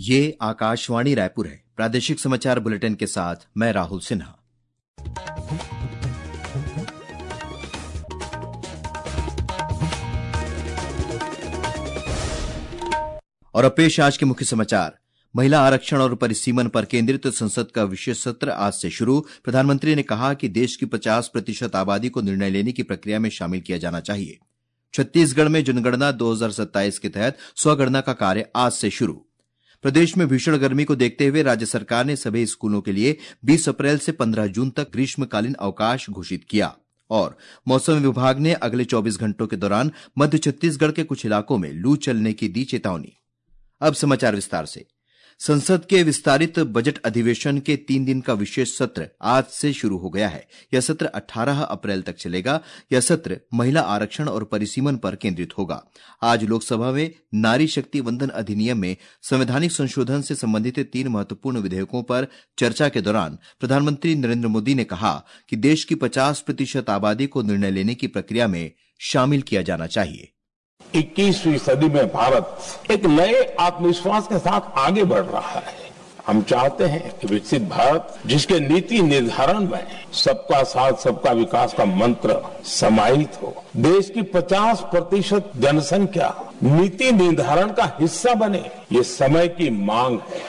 ये आकाशवाणी रायपुर है। प्रादेशिक समाचार बुलेटिन के साथ मैं राहुल सिन्हा। और अब पेश आज के मुख्य समाचार। महिला आरक्षण और परिसीमन पर केंद्रित संसद का विशेष सत्र आज से शुरू। प्रधानमंत्री ने कहा कि देश की 50% आबादी को निर्णय लेने की प्रक्रिया में शामिल किया जाना चाहिए। छत्तीसगढ़ में जनगणना 2027 के तहत स्वगणना का कार्य आज से शुरू। प्रदेश में भीषण गर्मी को देखते हुए राज्य सरकार ने सभी स्कूलों के लिए 20 अप्रैल से 15 जून तक ग्रीष्मकालीन अवकाश घोषित किया। और मौसम विभाग ने अगले 24 घंटों के दौरान मध्य छत्तीसगढ़ के कुछ इलाकों में लू चलने की दी चेतावनी। अब समाचार विस्तार से। संसद के विस्तारित बजट अधिवेशन के 3 दिन का विशेष सत्र आज से शुरू हो गया है। यह सत्र 18 अप्रैल तक चलेगा। यह सत्र महिला आरक्षण और परिसीमन पर केंद्रित होगा। आज लोकसभा में नारी शक्ति वंदन अधिनियम में संवैधानिक संशोधन से संबंधित 3 महत्वपूर्ण विधेयकों पर चर्चा के दौरान प्रधानमंत्री नरेंद्र मोदी ने कहा कि देश की 50% आबादी को निर्णय लेने की प्रक्रिया में शामिल किया जाना चाहिए। 21वीं सदी में भारत एक नए आत्मविश्वास के साथ आगे बढ़ रहा है। हम चाहते हैं कि विकसित भारत जिसके नीति निर्धारण में सबका साथ सबका विकास का मंत्र समाहित हो, देश की 50% जनसंख्या नीति निर्धारण का हिस्सा बने, ये समय की मांग है।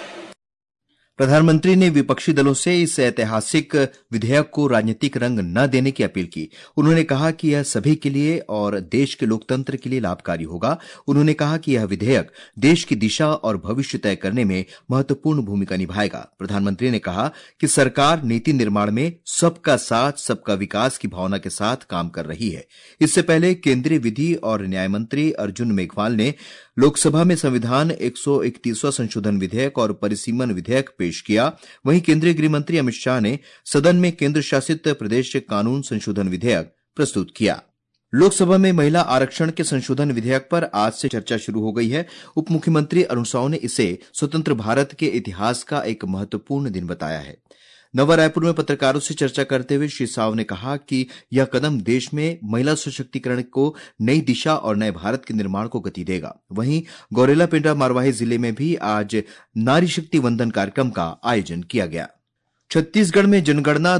प्रधानमंत्री ने विपक्षी दलों से इस ऐतिहासिक विधेयक को राजनीतिक रंग न देने की अपील की। उन्होंने कहा कि यह सभी के लिए और देश के लोकतंत्र के लिए लाभकारी होगा। उन्होंने कहा कि यह विधेयक देश की दिशा और भविष्य तय करने में महत्वपूर्ण भूमिका निभाएगा। प्रधानमंत्री ने कहा कि सरकार नीति निर्माण में सबका साथ सबका विकास की भावना के साथ काम कर रही है। इससे पहले केंद्रीय विधि और न्याय मंत्री अर्जुन मेघवाल ने लोकसभा में संविधान 131वां संशोधन विधेयक और परिसीमन विधेयक पेश किया। वहीं केंद्रीय गृह मंत्री अमित शाह ने सदन में केंद्र शासित प्रदेश कानून संशोधन विधेयक प्रस्तुत किया। लोकसभा में महिला आरक्षण के संशोधन विधेयक पर आज से चर्चा शुरू हो गई है। उप मुख्यमंत्री अरुण साव ने इसे स्वतंत्र भारत के इतिहास का एक महत्वपूर्ण दिन बताया है। नवा रायपुर में पत्रकारों से चर्चा करते हुए श्री साव ने कहा कि यह कदम देश में महिला सशक्तिकरण को नई दिशा और नए भारत के निर्माण को गति देगा। वहीं गौरेला पेंड्रा मारवाही जिले में भी आज नारी शक्ति वंदन कार्यक्रम का आयोजन किया गया। छत्तीसगढ़ में जनगणना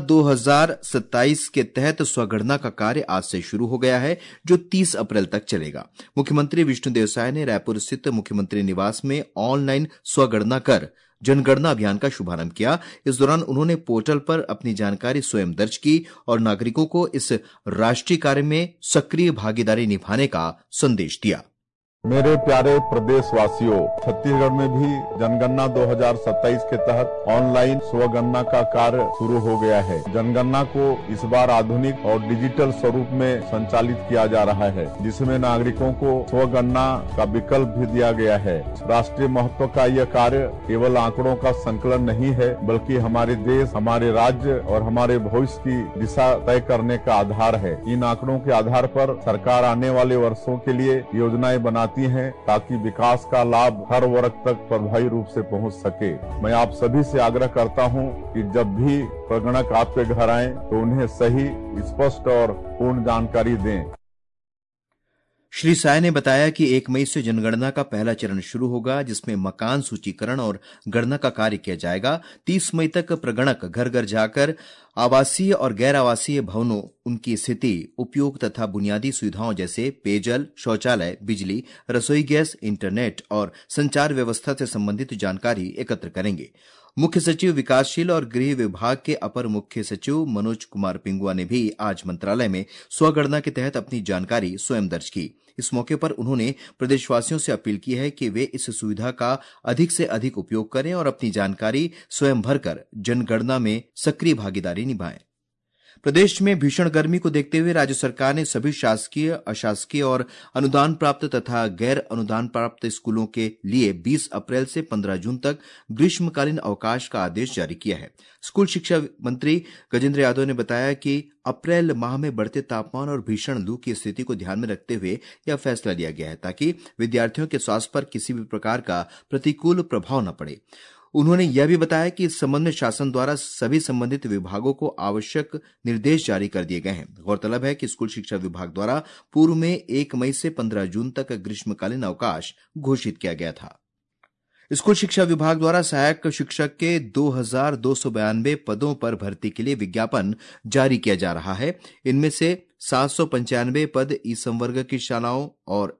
2027 के तहत स्वगणना का कार्य आज से शुरू हो गया है, जो 30 अप्रैल तक चलेगा। मुख्यमंत्री विष्णुदेव साय ने रायपुर स्थित मुख्यमंत्री निवास में ऑनलाइन स्वगणना कर जनगणना अभियान का शुभारंभ किया। इस दौरान उन्होंने पोर्टल पर अपनी जानकारी स्वयं दर्ज की और नागरिकों को इस राष्ट्रीय कार्य में सक्रिय भागीदारी निभाने का संदेश दिया। मेरे प्यारे प्रदेशवासियों, छत्तीसगढ़ में भी जनगणना 2027 के तहत ऑनलाइन स्वगणना का कार्य शुरू हो गया है। जनगणना को इस बार आधुनिक और डिजिटल स्वरूप में संचालित किया जा रहा है, जिसमें नागरिकों को स्वगणना का विकल्प भी दिया गया है। राष्ट्रीय महत्व का यह कार्य केवल आंकड़ों का संकलन नहीं है, बल्कि हमारे देश, हमारे राज्य और हमारे भविष्य की दिशा तय करने का आधार है। इन आंकड़ों के आधार पर सरकार आने वाले वर्षों के लिए योजनाएं बनाती हैं, ताकि विकास का लाभ हर वर्ग तक प्रभावी रूप से पहुंच सके। मैं आप सभी से आग्रह करता हूं कि जब भी प्रगणक आपके घर आए तो उन्हें सही, स्पष्ट और पूर्ण जानकारी दें। श्री साय ने बताया कि 1 मई से जनगणना का पहला चरण शुरू होगा, जिसमें मकान सूचीकरण और गणना का कार्य किया जाएगा। 30 मई तक प्रगणक घर घर जाकर आवासीय और गैर आवासीय भवनों, उनकी स्थिति, उपयोग तथा बुनियादी सुविधाओं जैसे पेयजल, शौचालय, बिजली, रसोई गैस, इंटरनेट और संचार व्यवस्था से संबंधित जानकारी एकत्र करेंगे। मुख्य सचिव विकासशील और गृह विभाग के अपर मुख्य सचिव मनोज कुमार पिंगुआ ने भी आज मंत्रालय में स्वगणना के तहत अपनी जानकारी स्वयं दर्ज की। इस मौके पर उन्होंने प्रदेशवासियों से अपील की है कि वे इस सुविधा का अधिक से अधिक उपयोग करें और अपनी जानकारी स्वयं भरकर जनगणना में सक्रिय भागीदारी निभाएं। प्रदेश में भीषण गर्मी को देखते हुए राज्य सरकार ने सभी शासकीय, अशासकीय और अनुदान प्राप्त तथा गैर अनुदान प्राप्त स्कूलों के लिए 20 अप्रैल से 15 जून तक ग्रीष्मकालीन अवकाश का आदेश जारी किया है। स्कूल शिक्षा मंत्री गजेंद्र यादव ने बताया कि अप्रैल माह में बढ़ते तापमान और भीषण लू की स्थिति को ध्यान में रखते हुए यह फैसला लिया गया है, ताकि विद्यार्थियों के स्वास्थ्य पर किसी भी प्रकार का प्रतिकूल प्रभाव न पड़े। उन्होंने यह भी बताया कि इस संबंध में शासन द्वारा सभी संबंधित विभागों को आवश्यक निर्देश जारी कर दिए गए हैं। गौरतलब है कि स्कूल शिक्षा विभाग द्वारा पूर्व में 1 मई से 15 जून तक ग्रीष्मकालीन अवकाश घोषित किया गया था। स्कूल शिक्षा विभाग द्वारा सहायक शिक्षक के 2292 पदों पर भर्ती के लिए विज्ञापन जारी किया जा रहा है। इनमें से 795 पद ई संवर्ग की शालाओं और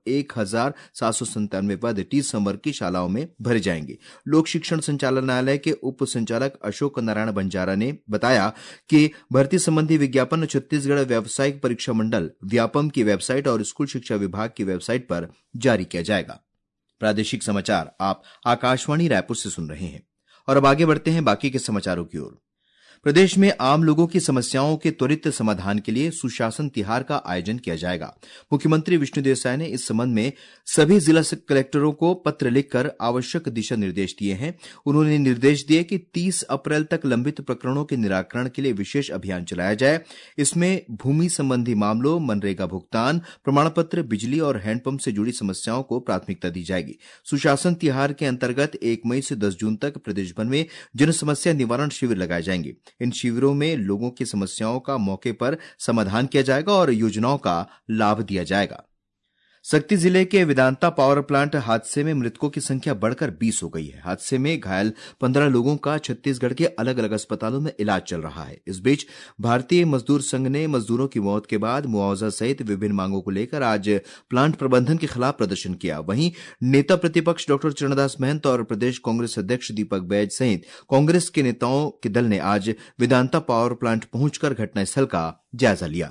1797 पद टी संवर्ग की शालाओं में भरे जाएंगे। लोक शिक्षण संचालनालय के उप संचालक अशोक नारायण बंजारा ने बताया कि भर्ती संबंधी विज्ञापन छत्तीसगढ़ व्यावसायिक परीक्षा मंडल व्यापम की वेबसाइट और स्कूल शिक्षा विभाग की वेबसाइट पर जारी किया जाएगा। प्रादेशिक समाचार आप आकाशवाणी रायपुर से सुन रहे हैं और अब आगे बढ़ते हैं बाकी के समाचारों की ओर। प्रदेश में आम लोगों की समस्याओं के त्वरित समाधान के लिए सुशासन तिहार का आयोजन किया जाएगा। मुख्यमंत्री विष्णुदेव साय ने इस संबंध में सभी जिला कलेक्टरों को पत्र लिखकर आवश्यक दिशा निर्देश दिए हैं। उन्होंने निर्देश दिए कि 30 अप्रैल तक लंबित प्रकरणों के निराकरण के लिए विशेष अभियान चलाया जाए। इसमें भूमि संबंधी मामलों, मनरेगा भुगतान, प्रमाण पत्र, बिजली और हैंडपंप से जुड़ी समस्याओं को प्राथमिकता दी जाएगी। सुशासन तिहार के अंतर्गत 1 मई से 10 जून तक प्रदेश भर में जन समस्या निवारण शिविर लगाए जाएंगे। इन शिविरों में लोगों की समस्याओं का मौके पर समाधान किया जाएगा और योजनाओं का लाभ दिया जाएगा। सक्ती जिले के वेदांता पावर प्लांट हादसे में मृतकों की संख्या बढ़कर 20 हो गई है। हादसे में घायल 15 लोगों का छत्तीसगढ़ के अलग अलग अस्पतालों में इलाज चल रहा है। इस बीच भारतीय मजदूर संघ ने मजदूरों की मौत के बाद मुआवजा सहित विभिन्न मांगों को लेकर आज प्लांट प्रबंधन के खिलाफ प्रदर्शन किया। वहीं नेता प्रतिपक्ष डॉक्टर चरणदास महंत और प्रदेश कांग्रेस अध्यक्ष दीपक बैज सहित कांग्रेस के नेताओं के दल ने आज वेदांता पावर प्लांट पहुंचकर घटनास्थल का जायजा लिया।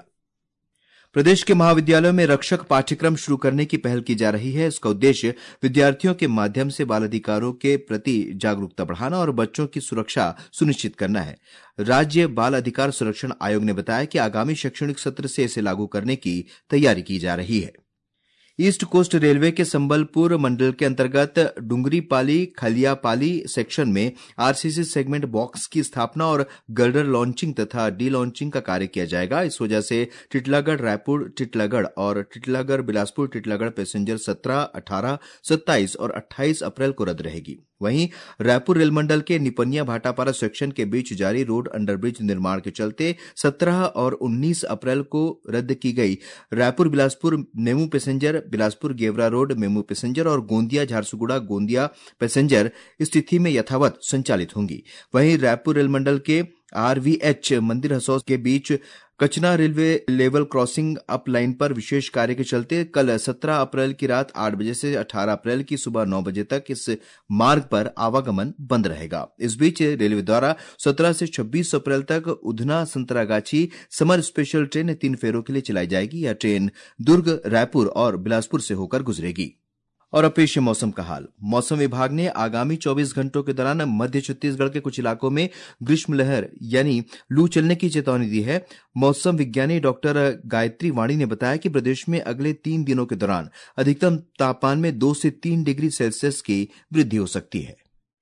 प्रदेश के महाविद्यालयों में रक्षक पाठ्यक्रम शुरू करने की पहल की जा रही है। इसका उद्देश्य विद्यार्थियों के माध्यम से बाल अधिकारों के प्रति जागरूकता बढ़ाना और बच्चों की सुरक्षा सुनिश्चित करना है। राज्य बाल अधिकार संरक्षण आयोग ने बताया कि आगामी शैक्षणिक सत्र से इसे लागू करने की तैयारी की जा रही है। ईस्ट कोस्ट रेलवे के संबलपुर मंडल के अंतर्गत डुंगरीपाली खलियापाली सेक्शन में आरसीसी सेगमेंट बॉक्स की स्थापना और गर्डर लॉन्चिंग तथा डी लॉन्चिंग का कार्य किया जाएगा। इस वजह से टिटलागढ़ रायपुर टिटलागढ़ और टिटलागढ़ बिलासपुर टिटलागढ़ पैसेंजर 17, 18, 27 और 28 अप्रैल को रद्द रहेगी। वहीं रायपुर रेल मंडल के निपनिया भाटापारा सेक्शन के बीच जारी रोड अंडरब्रिज निर्माण के चलते 17 और 19 अप्रैल को रद्द की गई Raipur Bilaspur MEMU passenger, Bilaspur Gevra road MEMU passenger और गोंदिया झारसुगुड़ा गोंदिया पैसेंजर स्थिति में यथावत संचालित होंगी। वहीं रायपुर रेल मंडल के आरवीएच मंदिर हसौद के बीच Kachna railway level crossing up line पर विशेष कार्य के चलते कल 17 अप्रैल की रात 8 बजे से 18 अप्रैल की सुबह 9 बजे तक इस मार्ग पर आवागमन बंद रहेगा। इस बीच रेलवे द्वारा 17 से 26 अप्रैल तक Udhna Santragachi summer special train 3 फेरों के लिए चलाई जाएगी। यह ट्रेन दुर्ग, रायपुर और बिलासपुर से होकर गुजरेगी। और अब पेश है मौसम का हाल। मौसम विभाग ने आगामी 24 घंटों के दौरान मध्य छत्तीसगढ़ के कुछ इलाकों में ग्रीष्म लहर यानी लू चलने की चेतावनी दी है। मौसम विज्ञानी डॉक्टर गायत्री वाणी ने बताया कि प्रदेश में अगले 3 दिनों के दौरान अधिकतम तापमान में 2 से 3 डिग्री सेल्सियस की वृद्धि हो सकती है।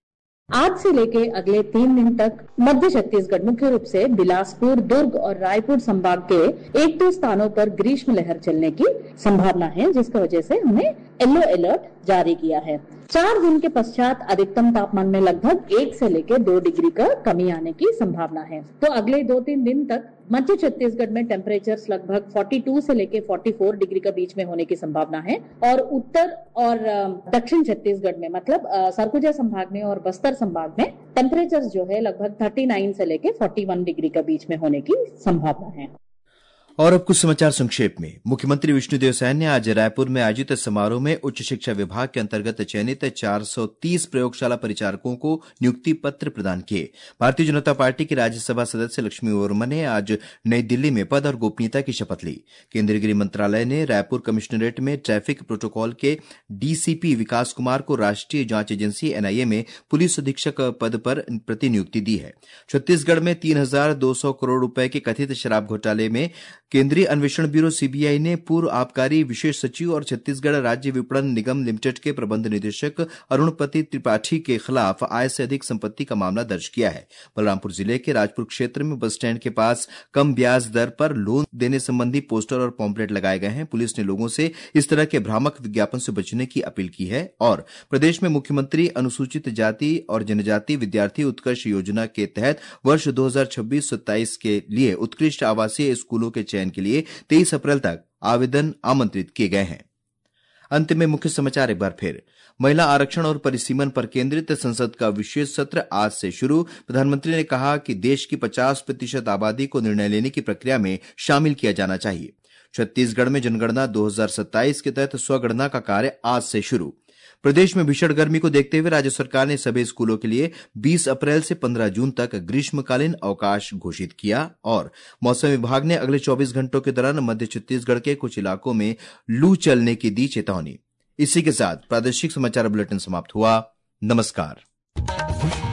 आज से लेके अगले 3 दिन तक मध्य छत्तीसगढ़ मुख्य रूप से बिलासपुर, दुर्ग और रायपुर संभाग के 1-2 स्थानों पर ग्रीष्म लहर चलने की संभावना है, जिसकी वजह से हमने येलो अलर्ट जारी किया है। 4 दिन के पश्चात अधिकतम तापमान में लगभग 1 से लेकर 2 डिग्री का कमी आने की संभावना है। तो अगले 2-3 दिन तक मध्य छत्तीसगढ़ में टेम्परेचर्स लगभग 42 से लेकर 44 डिग्री का बीच में होने की संभावना है और उत्तर और दक्षिण छत्तीसगढ़ में मतलब सरगुजा संभाग में और बस्तर संभाग में टेम्परेचर्स जो है लगभग 39 से लेकर 41 डिग्री का बीच में होने की संभावना है। और अब कुछ समाचार संक्षेप में। मुख्यमंत्री विष्णुदेव साय ने आज रायपुर में आयोजित समारोह में उच्च शिक्षा विभाग के अंतर्गत चयनित 430 प्रयोगशाला परिचारकों को नियुक्ति पत्र प्रदान किए। भारतीय जनता पार्टी की राज्यसभा सदस्य लक्ष्मी वर्मा ने आज नई दिल्ली में पद और गोपनीयता की शपथ ली। केंद्रीय गृह मंत्रालय ने रायपुर कमिश्नरेट में ट्रैफिक प्रोटोकॉल के डीसीपी विकास कुमार को राष्ट्रीय जांच एजेंसी एनआईए में पुलिस अधीक्षक पद पर प्रतिनियुक्ति दी है। छत्तीसगढ़ में 3,200 करोड़ रुपए के कथित शराब घोटाले में केंद्रीय अन्वेषण ब्यूरो सीबीआई ने पूर्व आबकारी विशेष सचिव और छत्तीसगढ़ राज्य विपणन निगम लिमिटेड के प्रबंध निदेशक अरुणपति त्रिपाठी के खिलाफ आय से अधिक संपत्ति का मामला दर्ज किया है। बलरामपुर जिले के राजपुर क्षेत्र में बस स्टैंड के पास कम ब्याज दर पर लोन देने संबंधी पोस्टर और पॉम्पलेट लगाए गए हैं। पुलिस ने लोगों से इस तरह के भ्रामक विज्ञापन से बचने की अपील की है। और प्रदेश में मुख्यमंत्री अनुसूचित जाति और जनजाति विद्यार्थी उत्कर्ष योजना के तहत वर्ष 2026-27 के लिए उत्कृष्ट आवासीय स्कूलों के चयन के लिए 23 अप्रैल तक आवेदन आमंत्रित किए गए हैं। अंत में मुख्य समाचार एक बार फिर। महिला आरक्षण और परिसीमन पर केंद्रित संसद का विशेष सत्र आज से शुरू। प्रधानमंत्री ने कहा कि देश की 50% आबादी को निर्णय लेने की प्रक्रिया में शामिल किया जाना चाहिए। छत्तीसगढ़ में जनगणना 2027 के तहत स्वगणना का कार्य आज से शुरू। प्रदेश में भीषण गर्मी को देखते हुए राज्य सरकार ने सभी स्कूलों के लिए 20 अप्रैल से 15 जून तक ग्रीष्मकालीन अवकाश घोषित किया। और मौसम विभाग ने अगले 24 घंटों के दौरान मध्य छत्तीसगढ़ के कुछ इलाकों में लू चलने की दी चेतावनी। इसी के साथ प्रादेशिक समाचार बुलेटिन समाप्त हुआ। नमस्कार।